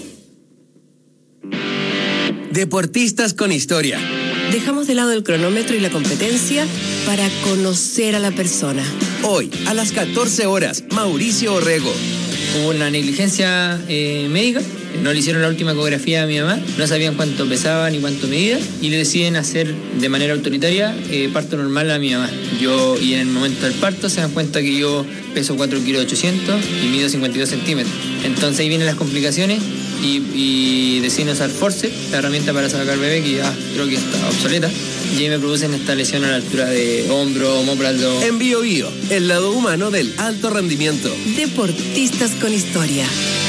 Deportistas con historia. Dejamos de lado el cronómetro y la competencia para conocer a la persona. Hoy, a las 14 horas, Mauricio Orrego. Hubo una negligencia médica, no le hicieron la última ecografía a mi mamá, no sabían cuánto pesaba ni cuánto medía y le deciden hacer de manera autoritaria parto normal a mi mamá. Y en el momento del parto se dan cuenta que yo peso 4 kilos 800 y mido 52 centímetros. Entonces ahí vienen las complicaciones y deciden usar forceps, la herramienta para sacar bebé que ya creo que está obsoleta. Y ahí me producen esta lesión a la altura de hombro, omóplato. En Bio Bio, el lado humano del alto rendimiento. Deportistas con historia.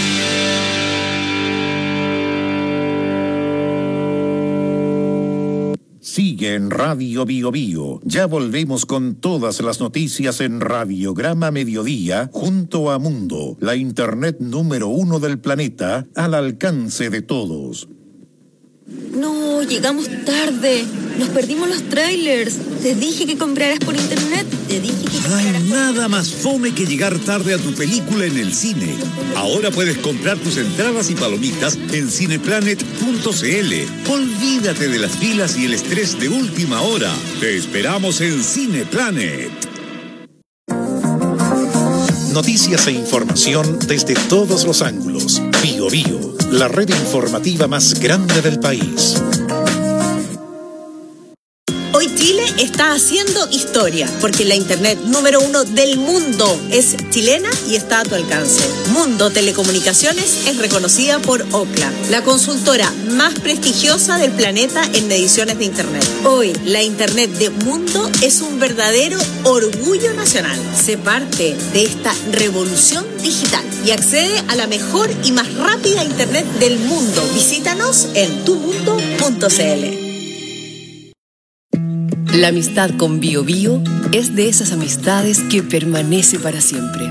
Sigue en Radio Bio Bio. Ya volvemos con todas las noticias en Radiograma Mediodía junto a Mundo, la internet número 1 del planeta, al alcance de todos. No, llegamos tarde. Nos perdimos los trailers. Te dije que compraras por internet. Te dije que Hay nada más fome que llegar tarde a tu película en el cine. Ahora puedes comprar tus entradas y palomitas en cineplanet.cl. Olvídate de las filas y el estrés de última hora. Te esperamos en Cineplanet. Noticias e información desde todos los ángulos. Bio Bio, la red informativa más grande del país. Hoy Chile está haciendo historia, porque la internet número 1 del mundo es chilena y está a tu alcance. Mundo Telecomunicaciones es reconocida por Ookla, la consultora más prestigiosa del planeta en mediciones de internet. Hoy, la internet de Mundo es un verdadero orgullo nacional. Sé parte de esta revolución digital y accede a la mejor y más rápida internet del mundo. Visítanos en tumundo.cl. La amistad con Bio Bio es de esas amistades que permanece para siempre.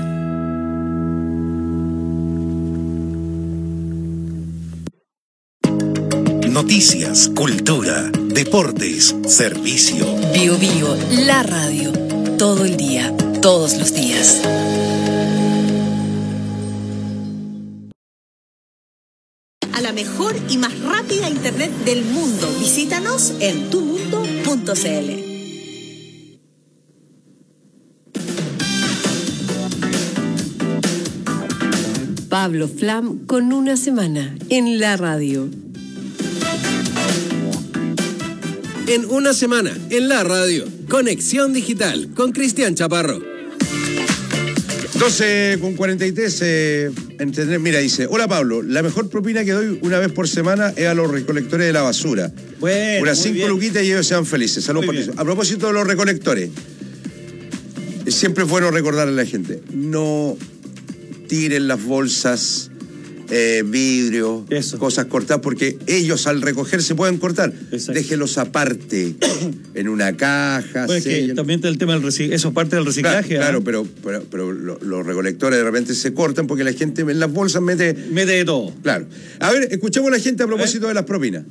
Noticias, cultura, deportes, servicio. Bio Bio, la radio. Todo el día, todos los días. A la mejor y más rápida internet del mundo. Visítanos en tumundo.cl. Pablo Flam con una semana en la radio. En una semana, en la radio. Conexión Digital con Cristian Chaparro. 12:43, entender. Mira, dice, hola Pablo, la mejor propina que doy una vez por semana es a los recolectores de la basura. Bueno, unas 5 luquitas y ellos sean felices. Saludos para ti. A propósito de los recolectores, siempre es bueno recordarle a la gente, no tiren las bolsas, vidrio, cosas cortadas, porque ellos al recoger se pueden cortar. Exacto. Déjelos aparte, en una caja. Pues que también está el tema del reciclaje, eso es parte del reciclaje. Claro, pero los recolectores de repente se cortan porque la gente en las bolsas mete de todo. Claro. A ver, escuchemos a la gente a propósito de las propinas.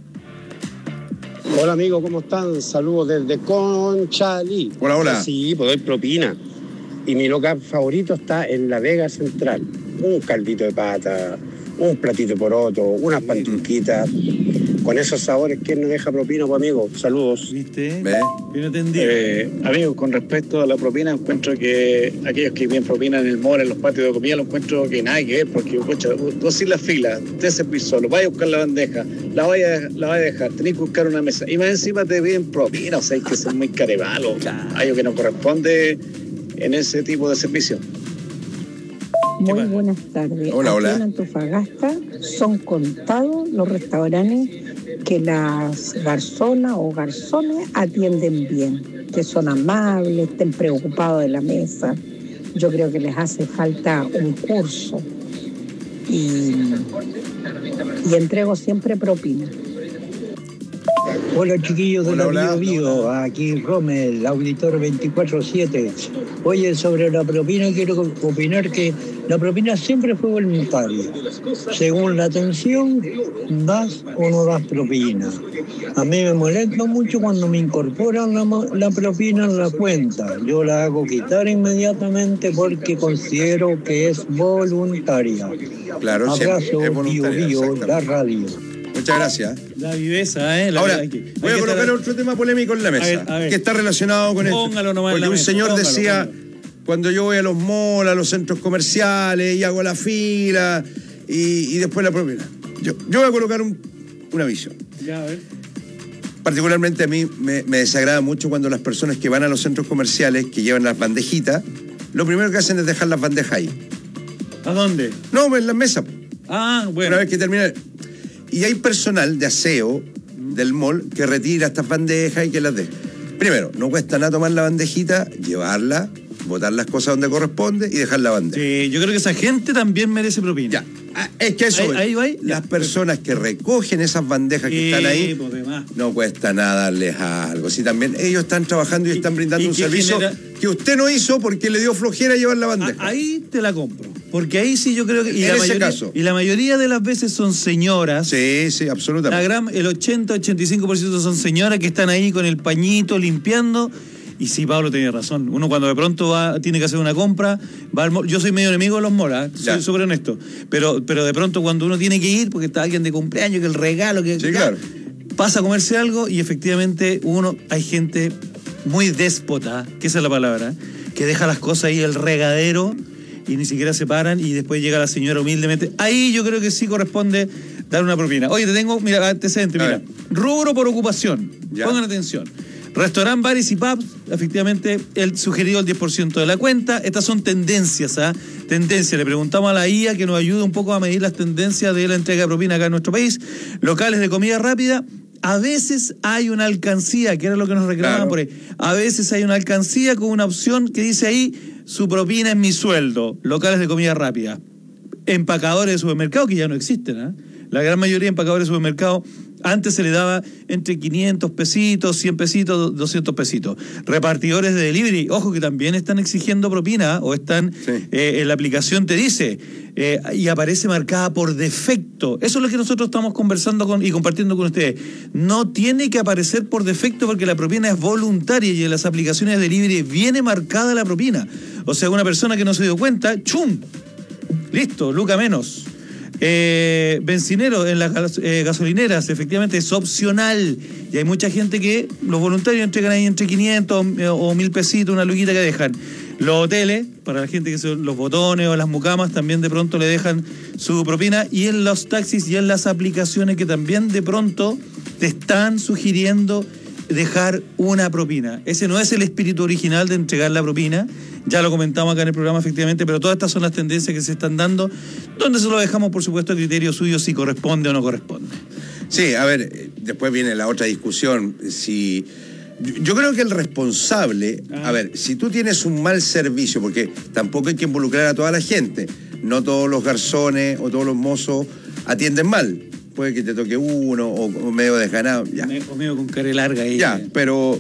Hola amigos, ¿cómo están? Saludos desde Conchalí. Hola, hola. Sí, pues doy propina. Y mi local favorito está en La Vega Central. Un caldito de pata, un platito de poroto, unas pantuflitas. Con esos sabores, ¿quién no deja propina, pues amigo? Saludos. ¿Viste? Bien atendido. Amigos, con respecto a la propina, encuentro que aquellos que piden propina en el mall, en los patios de comida, lo encuentro que nada que ver, porque tú haces la fila, te servís solo, vas a buscar la bandeja, la vas a dejar, tenés que buscar una mesa, y más encima te piden propina, o sea, hay que ser muy carevalo, algo que no corresponde en ese tipo de servicio. Muy buenas tardes. Hola, hola. Aquí en Antofagasta son contados los restaurantes que las garzonas o garzones atienden bien, que son amables, estén preocupados de la mesa. Yo creo que les hace falta un curso y entrego siempre propina. Hola chiquillos de la hola. Bio Bio, aquí Rommel, auditor 24/7. Oye, sobre la propina quiero opinar que la propina siempre fue voluntaria. Según la atención, das o no das propina. A mí me molesta mucho cuando me incorporan la propina en la cuenta. Yo la hago quitar inmediatamente porque considero que es voluntaria. Claro, abrazo, es voluntaria, Bio Bio, la radio. Muchas gracias. La viveza, Ahora, voy a colocar otro tema polémico en la mesa, a ver. que está relacionado con Póngalo esto. nomás en Porque la un mesa, señor póngalo, decía, póngalo. cuando yo voy a los malls, a los centros comerciales, y hago la fila, y después la propina. Yo voy a colocar una visión. Ya, a ver. Particularmente a mí me desagrada mucho cuando las personas que van a los centros comerciales, que llevan las bandejitas, lo primero que hacen es dejar las bandejas ahí. ¿A dónde? No, en las mesas. Ah, bueno. Una vez que termina. Y hay personal de aseo del mall que retira estas bandejas y que las deja. Primero, no cuesta nada tomar la bandejita, llevarla, botar las cosas donde corresponde y dejar la bandeja. Sí, yo creo que esa gente también merece propina. Ya. Es que eso ahí va. Las personas que recogen esas bandejas que están ahí, pues, demás. no cuesta nada darles algo. Si también ellos están trabajando y están brindando un servicio que usted no hizo porque le dio flojera llevar la bandeja. Ahí te la compro. Porque ahí sí yo creo que... En ese caso. Y la mayoría de las veces son señoras. Sí, absolutamente. El 80-85% son señoras que están ahí con el pañito limpiando. Y sí, Pablo tenía razón. Uno cuando de pronto tiene que hacer una compra, va al mall. Yo soy medio enemigo de los malls, soy súper honesto. Pero de pronto cuando uno tiene que ir, porque está alguien de cumpleaños, que el regalo, que claro, pasa a comerse algo y efectivamente hay gente muy déspota, que esa es la palabra, que deja las cosas ahí, el regadero, y ni siquiera se paran y después llega la señora humildemente. Ahí yo creo que sí corresponde dar una propina. Oye, te tengo, mira, antecedente, mira. Rubro por ocupación. Pongan atención. Restaurant, bares y pubs, efectivamente, él sugirió el 10% de la cuenta. Estas son tendencias, Tendencias. Le preguntamos a la IA que nos ayude un poco a medir las tendencias de la entrega de propina acá en nuestro país. Locales de comida rápida. A veces hay una alcancía, que era lo que nos reclamaban por ahí. A veces hay una alcancía con una opción que dice ahí, su propina es mi sueldo. Locales de comida rápida. Empacadores de supermercados, que ya no existen, La gran mayoría de empacadores de supermercados, antes se le daba entre 500 pesitos, 100 pesitos, 200 pesitos. Repartidores de delivery, ojo que también están exigiendo propina o están, en la aplicación te dice, y aparece marcada por defecto. Eso es lo que nosotros estamos conversando y compartiendo con ustedes. No tiene que aparecer por defecto porque la propina es voluntaria y en las aplicaciones de delivery viene marcada la propina. O sea, una persona que no se dio cuenta, ¡chum! Listo, luca menos. Bencinero en las gasolineras, efectivamente es opcional y hay mucha gente que los voluntarios entregan ahí entre 500 o 1000 pesitos, una luquita que dejan. Los hoteles, para la gente que son los botones o las mucamas, también de pronto le dejan su propina, y en los taxis y en las aplicaciones que también de pronto te están sugiriendo dejar una propina. Ese no es el espíritu original de entregar la propina, ya lo comentamos acá en el programa efectivamente, pero todas estas son las tendencias que se están dando, donde se lo dejamos por supuesto a criterio suyo si corresponde o no corresponde. Sí, a ver, después viene la otra discusión, si... Yo creo que el responsable, a ver, si tú tienes un mal servicio, porque tampoco hay que involucrar a toda la gente, no todos los garzones o todos los mozos atienden mal. Puede que te toque uno o medio desganado. Ya. O medio con cara larga ahí. Ya, pero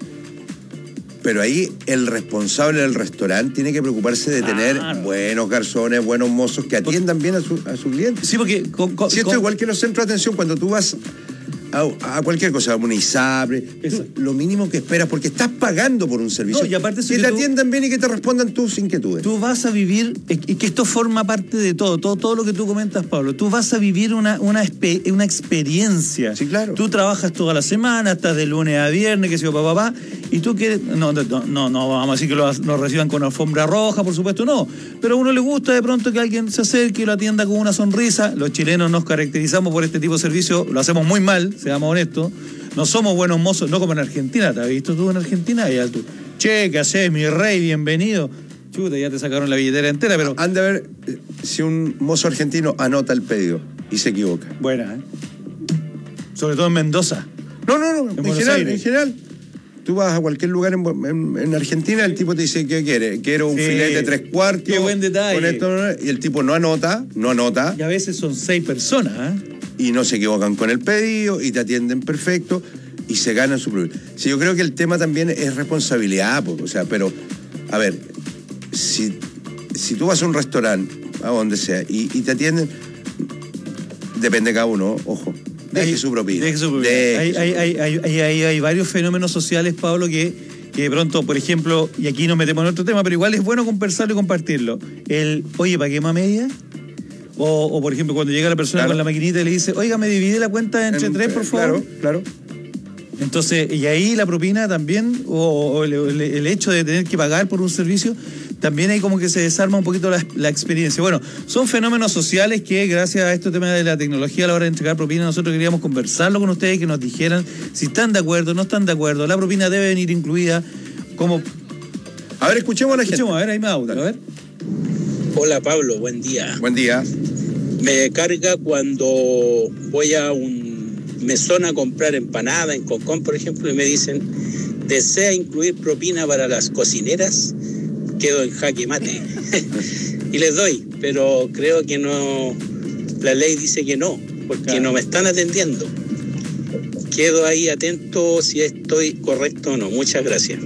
ahí el responsable del restaurante tiene que preocuparse de tener buenos garzones, buenos mozos que atiendan bien a sus clientes. Sí, porque... Si esto es igual que los centros de atención, cuando tú vas a cualquier cosa, una ISAPRE, lo mínimo que esperas, porque estás pagando por un servicio. No, y aparte que te atiendan bien y que te respondan tus inquietudes. Tú vas a vivir, y que esto forma parte de todo lo que tú comentas, Pablo. Tú vas a vivir una experiencia. Sí, claro. Tú trabajas toda la semana, estás de lunes a viernes, que se yo, papá. Y tú quieres, no, vamos a decir que nos reciban con alfombra roja, por supuesto, no. Pero a uno le gusta de pronto que alguien se acerque y lo atienda con una sonrisa. Los chilenos nos caracterizamos por este tipo de servicio, lo hacemos muy mal, seamos honestos. No somos buenos mozos, no como en Argentina. ¿Te has visto tú en Argentina? Y tú, che, ¿qué haces, mi rey? Bienvenido. Chuta, ya te sacaron la billetera entera, pero... Han de ver si un mozo argentino anota el pedido y se equivoca. Buena, Sobre todo en Mendoza. No, en general. Tú vas a cualquier lugar en Argentina, el tipo te dice, ¿qué quiere? Quiero un filete 3/4. Qué buen detalle. Con esto, y el tipo no anota. Y a veces son 6 personas, Y no se equivocan con el pedido y te atienden perfecto y se ganan su problema. Sí, yo creo que el tema también es responsabilidad, o sea, pero, a ver, si tú vas a un restaurante, a donde sea, y te atienden, depende de cada uno, ojo. Deje su propina. Hay varios fenómenos sociales, Pablo, que de pronto, por ejemplo, y aquí nos metemos en otro tema, pero igual es bueno conversarlo y compartirlo. Oye, ¿para qué más media? O por ejemplo, cuando llega la persona con la maquinita y le dice, oiga, me divide la cuenta entre tres, por favor. Claro. Entonces, y ahí la propina también, o el hecho de tener que pagar por un servicio, también hay como que se desarma un poquito la experiencia. Bueno, son fenómenos sociales que gracias a este tema de la tecnología a la hora de entregar propina, nosotros queríamos conversarlo con ustedes, que nos dijeran si están de acuerdo, no están de acuerdo. La propina debe venir incluida como... A ver, escuchemos a la gente. A ver, ahí me audio, a ver. Hola Pablo, buen día. Buen día. Me carga cuando voy a un mesón a comprar empanada en Concón, por ejemplo, y me dicen, ¿desea incluir propina para las cocineras? Quedo en jaque mate. Y les doy, pero creo que no, la ley dice que no, porque no me están atendiendo. Quedo ahí atento si estoy correcto o no. Muchas gracias.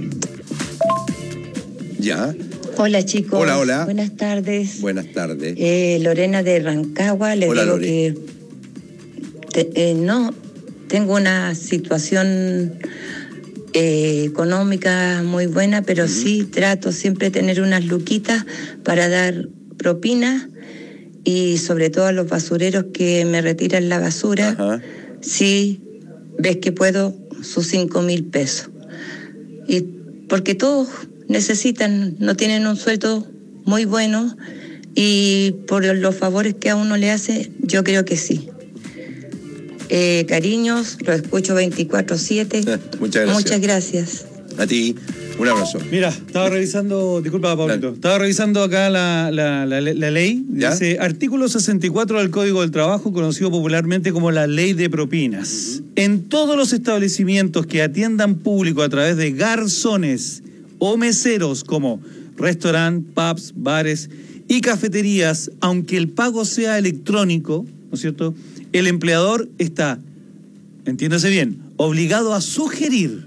Ya. Hola chicos. Hola. Buenas tardes. Buenas tardes. Lorena de Rancagua. Les Hola, digo Lore. que no tengo una situación económica muy buena, pero sí trato siempre de tener unas luquitas para dar propina, y sobre todo a los basureros que me retiran la basura. Sí, ves que puedo, sus 5,000 pesos. Y porque todos necesitan, no tienen un sueldo muy bueno, y por los favores que a uno le hace, yo creo que sí. Cariños, lo escucho 24/7. Muchas gracias. Muchas gracias. A ti, un abrazo. Mira, estaba revisando, disculpa Pablito, estaba revisando acá la ley. ¿Ya? Dice, artículo 64 del Código del Trabajo, conocido popularmente como la Ley de Propinas. En todos los establecimientos que atiendan público a través de garzones o meseros, como restaurantes, pubs, bares y cafeterías, aunque el pago sea electrónico, ¿no es cierto?, el empleador está, entiéndase bien, obligado a sugerir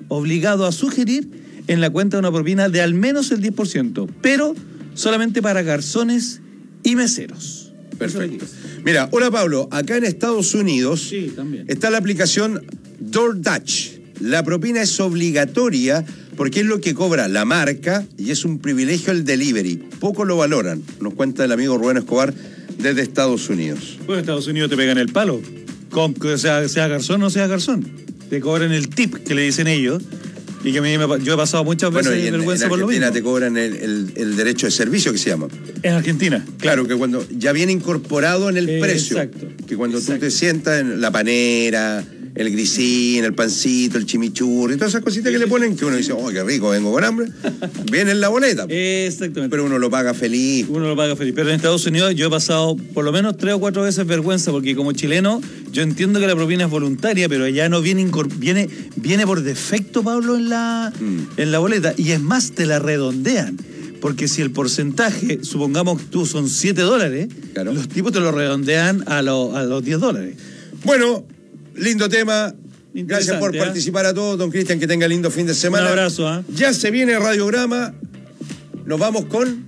en la cuenta una propina de al menos el 10%, pero solamente para garzones y meseros. Perfecto. Mira, hola Pablo, acá en Estados Unidos está la aplicación DoorDash. La propina es obligatoria porque es lo que cobra la marca y es un privilegio el delivery. Poco lo valoran, nos cuenta el amigo Rubén Escobar desde Estados Unidos. Bueno, en Estados Unidos te pegan el palo, sea garzón o no sea garzón. Te cobran el tip que le dicen ellos, y que a mí yo he pasado muchas veces vergüenza por lo mismo. En Argentina te cobran el derecho de servicio, que se llama. En Argentina. Claro, que cuando ya viene incorporado en el precio. Exacto. Que cuando tú te sientas en la panera, el grisín, el pancito, el chimichurri, todas esas cositas que le ponen, que uno dice, oh, qué rico, vengo con hambre, viene en la boleta. Exactamente. Pero uno lo paga feliz. Pero en Estados Unidos yo he pasado por lo menos 3 o 4 veces vergüenza, porque como chileno yo entiendo que la propina es voluntaria, pero allá no viene por defecto, Pablo, en la boleta. Y es más, te la redondean. Porque si el porcentaje, supongamos que tú son $7, los tipos te lo redondean a los $10. Bueno, lindo tema. Gracias por participar a todos, don Cristian, que tenga lindo fin de semana. Un abrazo. Ya se viene Radiograma. Nos vamos con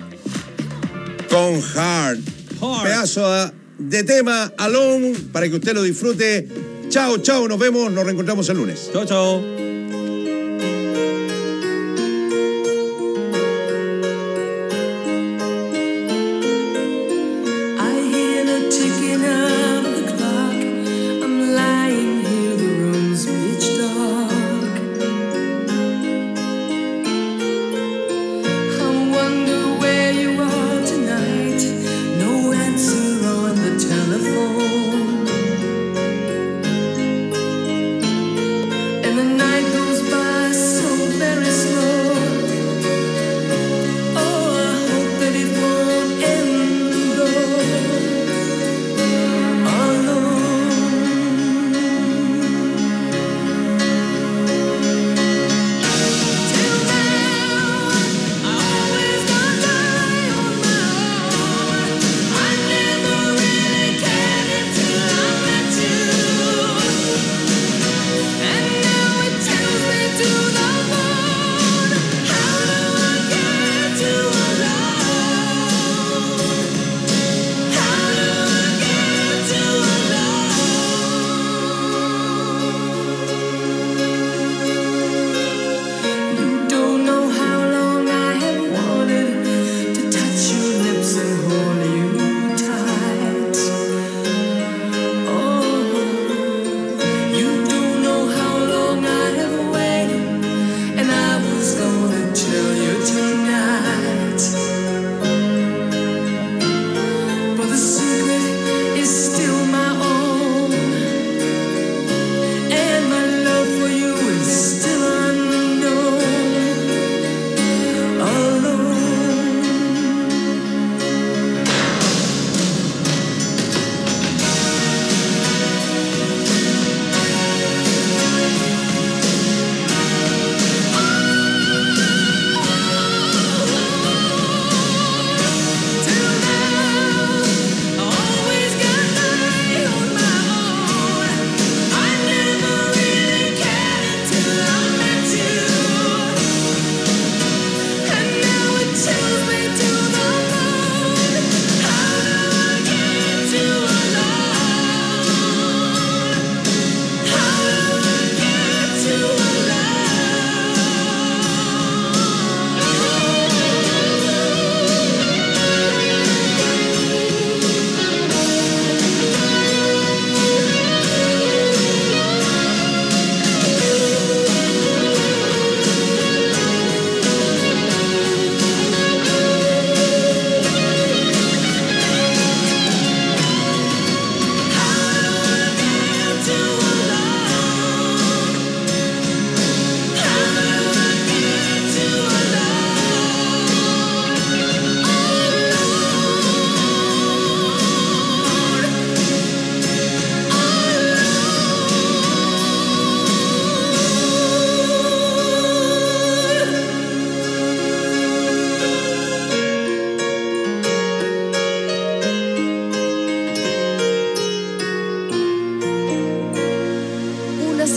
Hard. Pedazo de tema, Alone, para que usted lo disfrute. Chao, nos vemos, nos reencontramos el lunes. Chao. And the night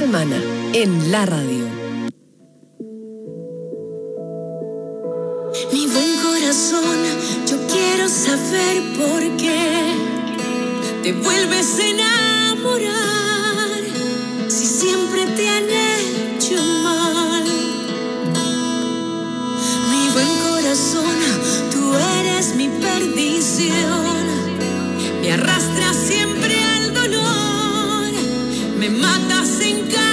semana en la radio. Mi buen corazón, yo quiero saber por qué te vuelves a enamorar si siempre te han hecho mal. Mi buen corazón, tú eres mi perdición, me arrastras siempre al dolor, me matas en cada